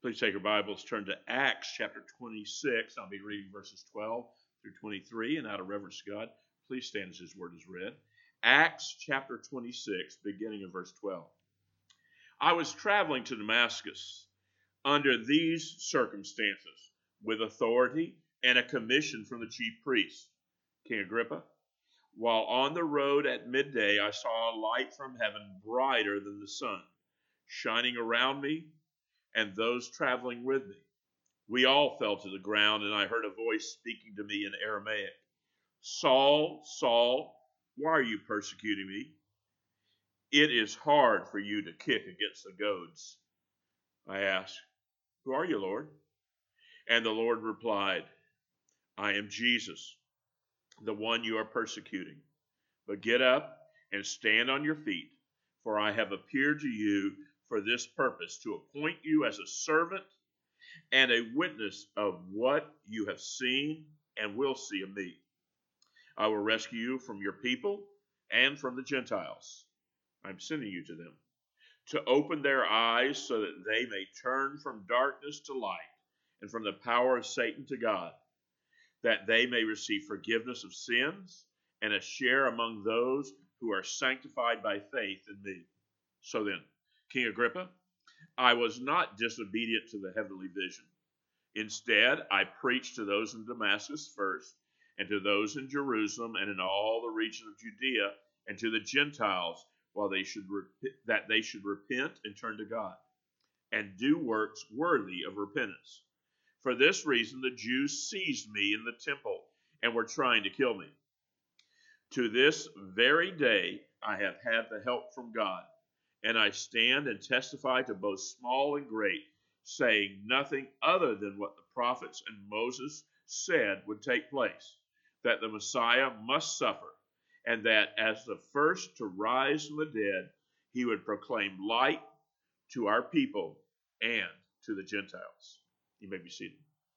Please take your Bibles, turn to Acts chapter 26. I'll be reading verses 12 through 23, and out of reverence to God, please stand as His word is read. Acts chapter 26, beginning of verse 12. I was traveling to Damascus under these circumstances, with authority and a commission from the chief priest, King Agrippa. While on the road at midday, I saw a light from heaven brighter than the sun, shining around me and those traveling with me. We all fell to the ground, and I heard a voice speaking to me in Aramaic. Saul, Saul, why are you persecuting me? It is hard for you to kick against the goads. I asked, who are you, Lord? And the Lord replied, I am Jesus, the one you are persecuting. But get up and stand on your feet, for I have appeared to you for this purpose, to appoint you as a servant and a witness of what you have seen and will see of me. I will rescue you from your people and from the Gentiles. I'm sending you to them, to open their eyes so that they may turn from darkness to light and from the power of Satan to God, that they may receive forgiveness of sins and a share among those who are sanctified by faith in me. So then, King Agrippa, I was not disobedient to the heavenly vision. Instead, I preached to those in Damascus first, and to those in Jerusalem and in all the region of Judea, and to the Gentiles, that they should repent and turn to God, and do works worthy of repentance. For this reason, the Jews seized me in the temple and were trying to kill me. To this very day, I have had the help from God, and I stand and testify to both small and great, saying nothing other than what the prophets and Moses said would take place, that the Messiah must suffer, and that as the first to rise from the dead, he would proclaim light to our people and to the Gentiles. You may be seated.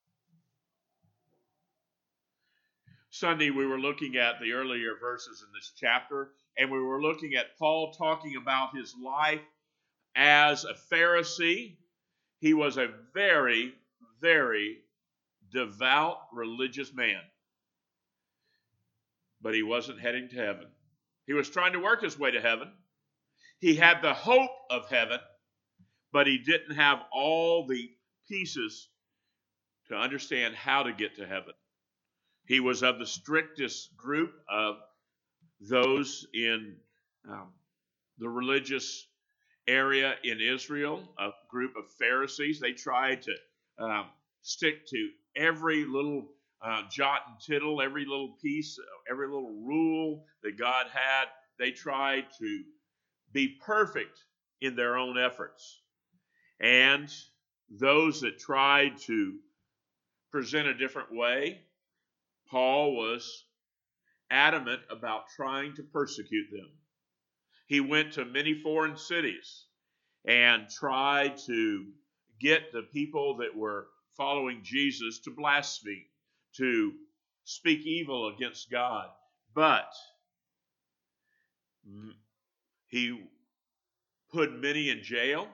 Sunday, we were looking at the earlier verses in this chapter, and we were looking at Paul talking about his life as a Pharisee. He was a very, very devout religious man, but he wasn't heading to heaven. He was trying to work his way to heaven. He had the hope of heaven, but he didn't have all the pieces to understand how to get to heaven. He was of the strictest group of those in the religious area in Israel, a group of Pharisees. They tried to stick to every little jot and tittle, every little piece, every little rule that God had. They tried to be perfect in their own efforts. And those that tried to present a different way, Paul was adamant about trying to persecute them. He went to many foreign cities and tried to get the people that were following Jesus to blaspheme, to speak evil against God. But he put many in jail,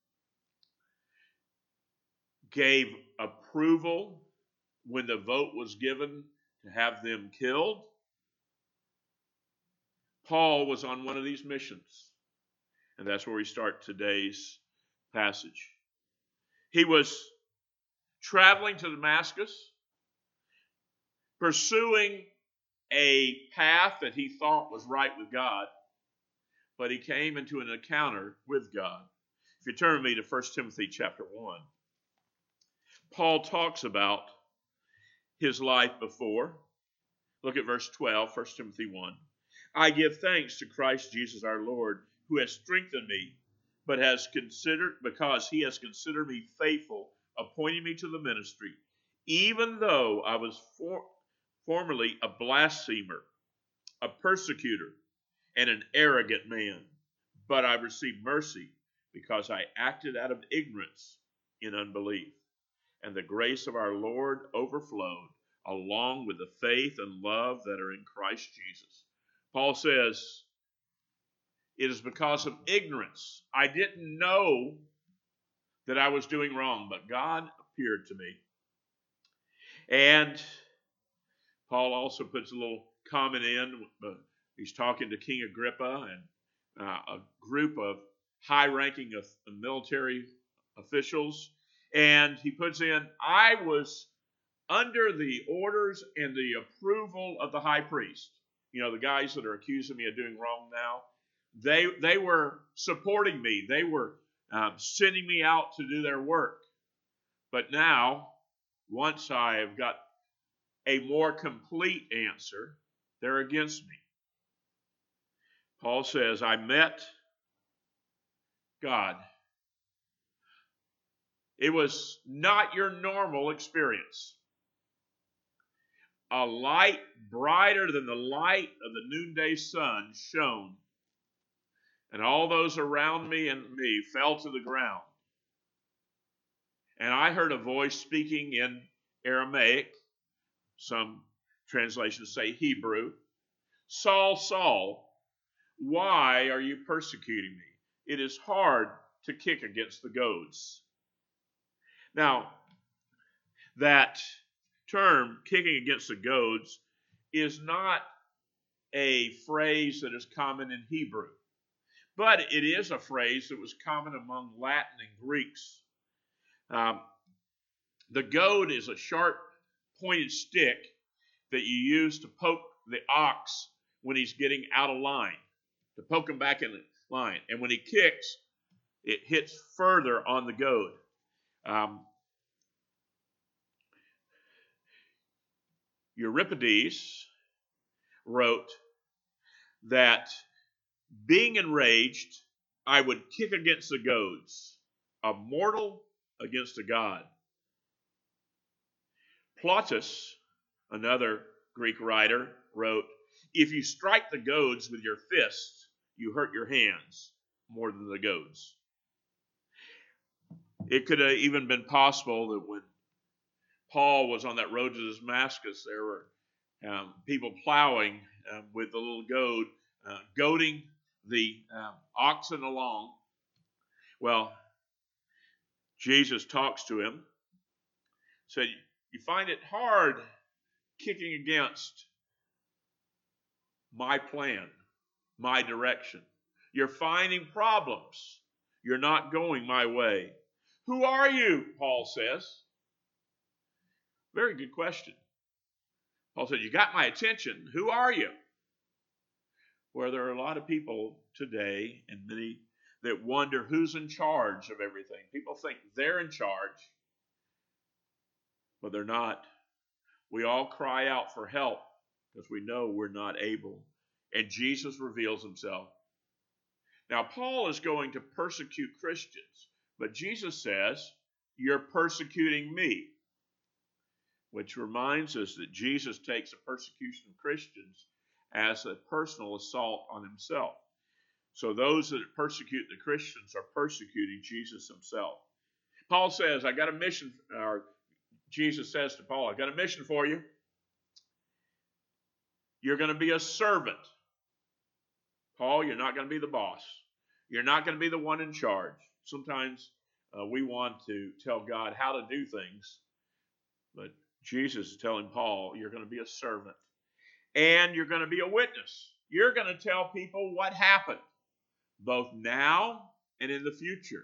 gave approval when the vote was given to have them killed. Paul was on one of these missions, and that's where we start today's passage. He was traveling to Damascus, pursuing a path that he thought was right with God, but he came into an encounter with God. If you turn with me to 1 Timothy chapter 1, Paul talks about his life before. Look at verse 12, 1 Timothy 1. I give thanks to Christ Jesus our Lord, who has strengthened me, because he has considered me faithful, appointing me to the ministry, even though I was formerly a blasphemer, a persecutor, and an arrogant man. But I received mercy because I acted out of ignorance in unbelief. And the grace of our Lord overflowed, along with the faith and love that are in Christ Jesus. Paul says, it is because of ignorance. I didn't know that I was doing wrong, but God appeared to me. And Paul also puts a little comment in. He's talking to King Agrippa and a group of high-ranking military officials. And he puts in, I was under the orders and the approval of the high priest. You know, the guys that are accusing me of doing wrong now, they were supporting me. They were sending me out to do their work. But now, once I have got a more complete answer, they're against me. Paul says, I met God. It was not your normal experience. A light brighter than the light of the noonday sun shone, and all those around me and me fell to the ground. And I heard a voice speaking in Aramaic, some translations say Hebrew, Saul, Saul, why are you persecuting me? It is hard to kick against the goads. Now, that term, kicking against the goads, is not a phrase that is common in Hebrew, but it is a phrase that was common among Latin and Greeks. The goad is a sharp, pointed stick that you use to poke the ox when he's getting out of line, to poke him back in line. And when he kicks, it hits further on the goad. Euripides wrote that being enraged, I would kick against the goads, a mortal against a god. Plautus, another Greek writer, wrote, if you strike the goads with your fists, you hurt your hands more than the goads. It could have even been possible that when Paul was on that road to Damascus, there were people plowing with the little goad, goading the oxen along. Well, Jesus talks to him, said, you find it hard kicking against my plan, my direction. You're finding problems. You're not going my way. Who are you? Paul says. Very good question. Paul said, you got my attention. Who are you? Where there are a lot of people today, and many that wonder who's in charge of everything. People think they're in charge, but they're not. We all cry out for help because we know we're not able. And Jesus reveals himself. Now, Paul is going to persecute Christians, but Jesus says, you're persecuting me. Which reminds us that Jesus takes the persecution of Christians as a personal assault on himself. So those that persecute the Christians are persecuting Jesus himself. Paul says, I got a mission, or Jesus says to Paul, I got a mission for you. You're going to be a servant. Paul, you're not going to be the boss. You're not going to be the one in charge. Sometimes we want to tell God how to do things, but Jesus is telling Paul, you're going to be a servant. And you're going to be a witness. You're going to tell people what happened, both now and in the future.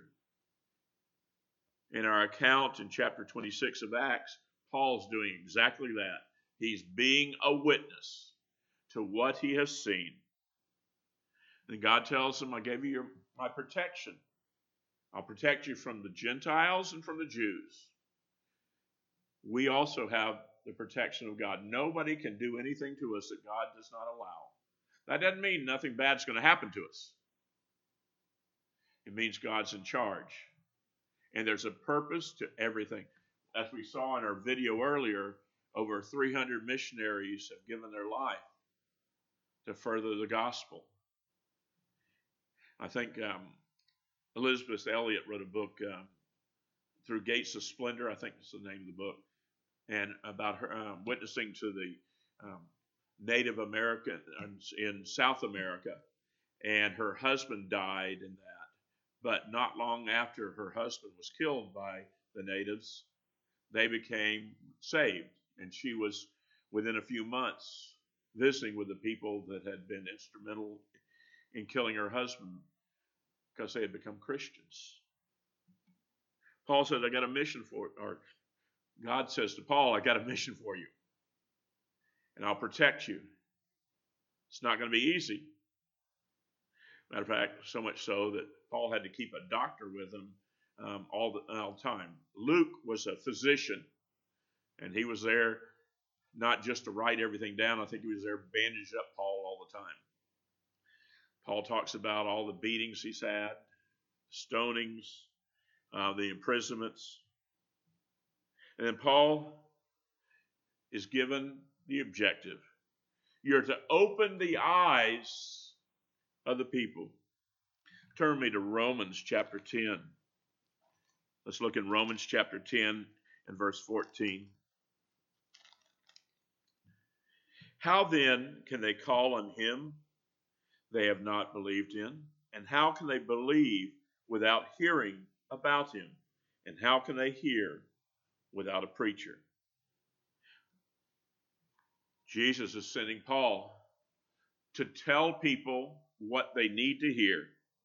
In our account in chapter 26 of Acts, Paul's doing exactly that. He's being a witness to what he has seen. And God tells him, I gave you my protection. I'll protect you from the Gentiles and from the Jews. We also have the protection of God. Nobody can do anything to us that God does not allow. That doesn't mean nothing bad's going to happen to us. It means God's in charge. And there's a purpose to everything. As we saw in our video earlier, over 300 missionaries have given their life to further the gospel. I think Elizabeth Elliot wrote a book, Through Gates of Splendor, I think that's the name of the book, and about her witnessing to the Native Americans in South America, and her husband died in that. But not long after her husband was killed by the natives, they became saved. And she was, within a few months, visiting with the people that had been instrumental in killing her husband because they had become Christians. Paul said, I got a mission for, or God says to Paul, I got a mission for you. And I'll protect you. It's not going to be easy. Matter of fact, so much so that Paul had to keep a doctor with him all the time. Luke was a physician, and he was there not just to write everything down. I think he was there bandaged up Paul all the time. Paul talks about all the beatings he's had, stonings, the imprisonments. And then Paul is given the objective. You're to open the eyes of the people. Turn me to Romans chapter 10. Let's look in Romans chapter 10 and verse 14. How then can they call on him they have not believed in? And how can they believe without hearing about him? And how can they hear without a preacher? Jesus is sending Paul to tell people what they need to hear,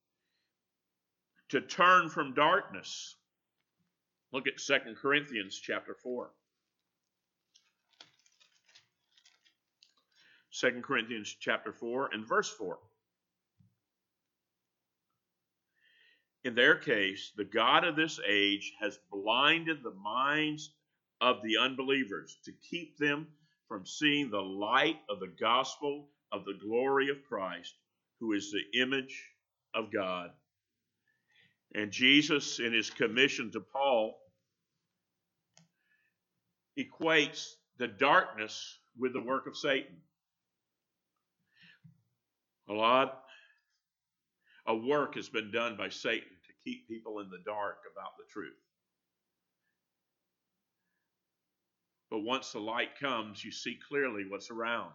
to turn from darkness. Look at 2 Corinthians chapter 4. 2 Corinthians chapter 4 and verse 4. In their case, the God of this age has blinded the minds of the unbelievers to keep them from seeing the light of the gospel of the glory of Christ, who is the image of God. And Jesus, in his commission to Paul, equates the darkness with the work of Satan. A lot of work has been done by Satan to keep people in the dark about the truth. But once the light comes, you see clearly what's around.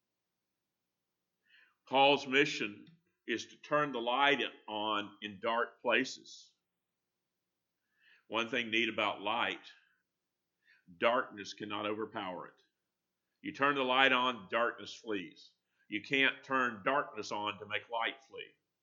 Paul's mission is to turn the light on in dark places. One thing neat about light, darkness cannot overpower it. You turn the light on, darkness flees. You can't turn darkness on to make light flee.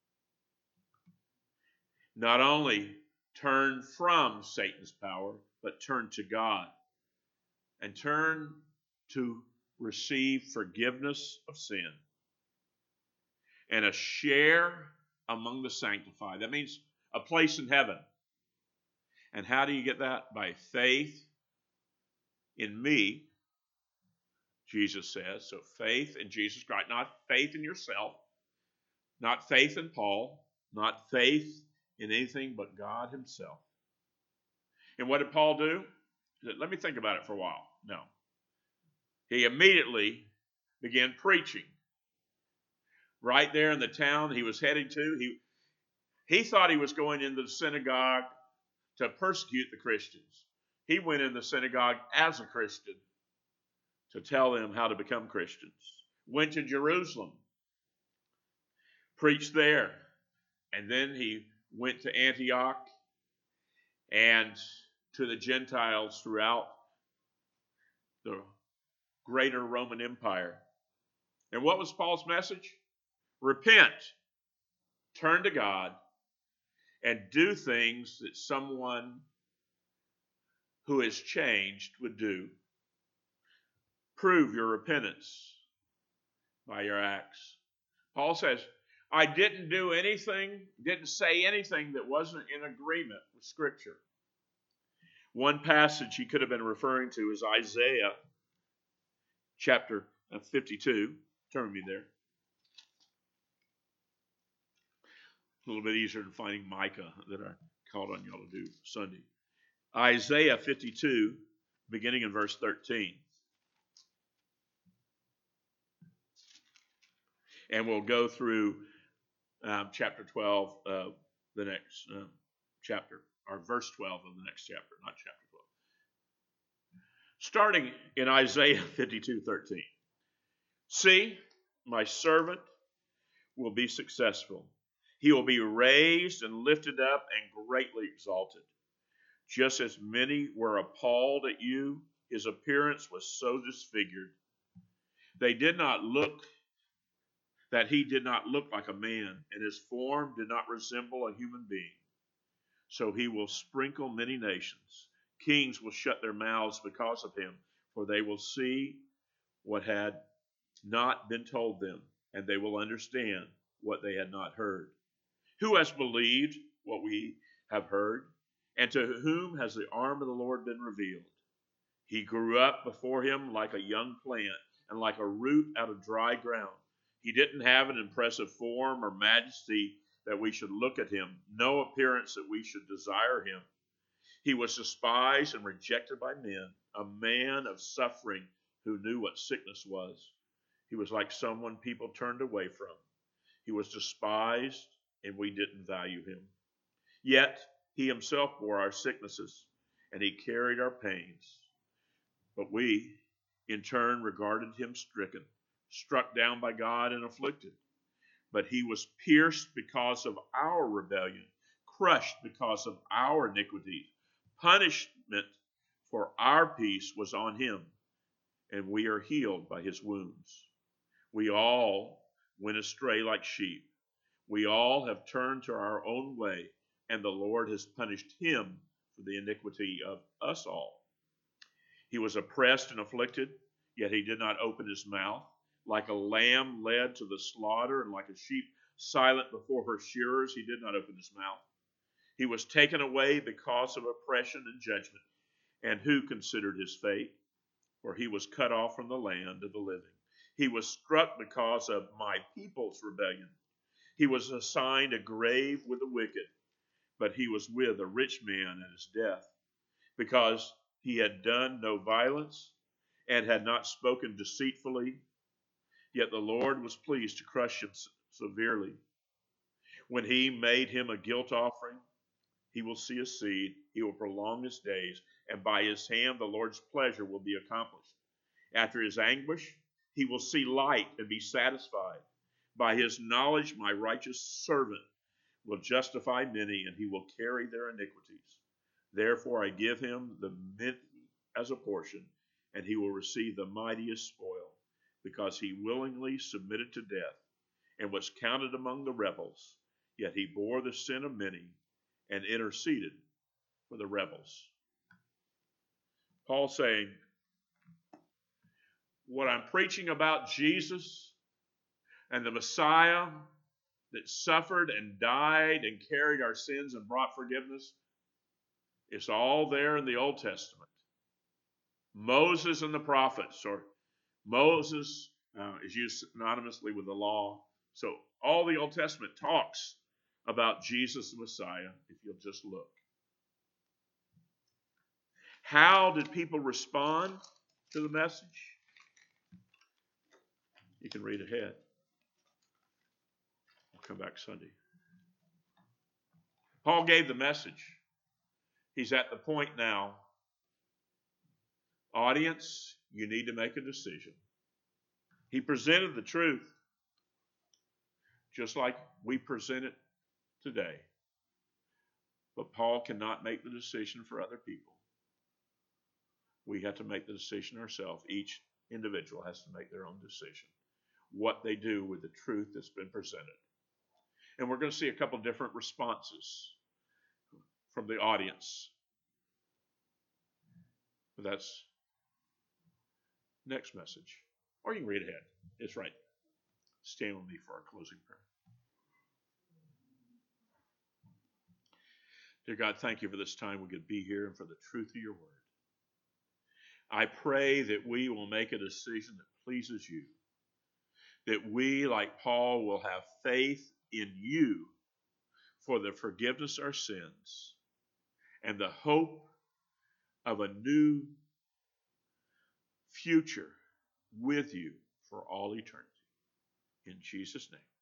Not only turn from Satan's power, but turn to God. And turn to receive forgiveness of sin and a share among the sanctified. That means a place in heaven. And how do you get that? By faith in me, Jesus says. So faith in Jesus Christ, not faith in yourself, not faith in Paul, not faith in anything but God himself. And what did Paul do? He said, let me think about it for a while. No. He immediately began preaching. Right there in the town he was heading to, he thought he was going into the synagogue to persecute the Christians. He went in the synagogue as a Christian to tell them how to become Christians. Went to Jerusalem, preached there, and then he went to Antioch and to the Gentiles throughout the greater Roman Empire. And what was Paul's message? Repent, turn to God, and do things that someone who is changed would do. Prove your repentance by your acts. Paul says, I didn't do anything, didn't say anything that wasn't in agreement with Scripture. One passage he could have been referring to is Isaiah chapter 52. Turn with me there. A little bit easier than finding Micah that I called on y'all to do Sunday. Isaiah 52, beginning in verse 13. And we'll go through chapter 12 of the next chapter, or verse 12 of the next chapter, not chapter 12. Starting in Isaiah 52:13. See, my servant will be successful. He will be raised and lifted up and greatly exalted. Just as many were appalled at you, his appearance was so disfigured. They did not look that he did not look like a man, and his form did not resemble a human being. So he will sprinkle many nations. Kings will shut their mouths because of him, for they will see what had not been told them, and they will understand what they had not heard. Who has believed what we have heard? And to whom has the arm of the Lord been revealed? He grew up before him like a young plant and like a root out of dry ground. He didn't have an impressive form or majesty that we should look at him, no appearance that we should desire him. He was despised and rejected by men, a man of suffering who knew what sickness was. He was like someone people turned away from. He was despised, and we didn't value him. Yet he himself bore our sicknesses, and he carried our pains. But we, in turn, regarded him stricken, struck down by God, and afflicted. But he was pierced because of our rebellion, crushed because of our iniquities. Punishment for our peace was on him, and we are healed by his wounds. We all went astray like sheep. We all have turned to our own way, and the Lord has punished him for the iniquity of us all. He was oppressed and afflicted, yet he did not open his mouth. Like a lamb led to the slaughter, and like a sheep silent before her shearers, he did not open his mouth. He was taken away because of oppression and judgment. And who considered his fate? For he was cut off from the land of the living. He was struck because of my people's rebellion. He was assigned a grave with the wicked, but he was with a rich man at his death, because he had done no violence and had not spoken deceitfully. Yet the Lord was pleased to crush him severely. When he made him a guilt offering, he will see a seed, he will prolong his days, and by his hand the Lord's pleasure will be accomplished. After his anguish, he will see light and be satisfied. By his knowledge, my righteous servant will justify many, and he will carry their iniquities. Therefore I give him the many as a portion, and he will receive the mightiest spoil, because he willingly submitted to death and was counted among the rebels. Yet he bore the sin of many and interceded for the rebels. Paul saying, what I'm preaching about Jesus and the Messiah that suffered and died and carried our sins and brought forgiveness, it's all there in the Old Testament. Moses and the prophets, or Moses is used synonymously with the law. So all the Old Testament talks about Jesus the Messiah, if you'll just look. How did people respond to the message? You can read ahead. I'll come back Sunday. Paul gave the message. He's at the point now. Audience, you need to make a decision. He presented the truth just like we present it today. But Paul cannot make the decision for other people. We have to make the decision ourselves. Each individual has to make their own decision. What they do with the truth that's been presented. And we're going to see a couple different responses from the audience. But that's next message. Or you can read ahead. It's right. Stand with me for our closing prayer. Dear God, thank you for this time we could be here and for the truth of your word. I pray that we will make a decision that pleases you. That we, like Paul, will have faith in you for the forgiveness of our sins and the hope of a new future with you for all eternity. In Jesus' name.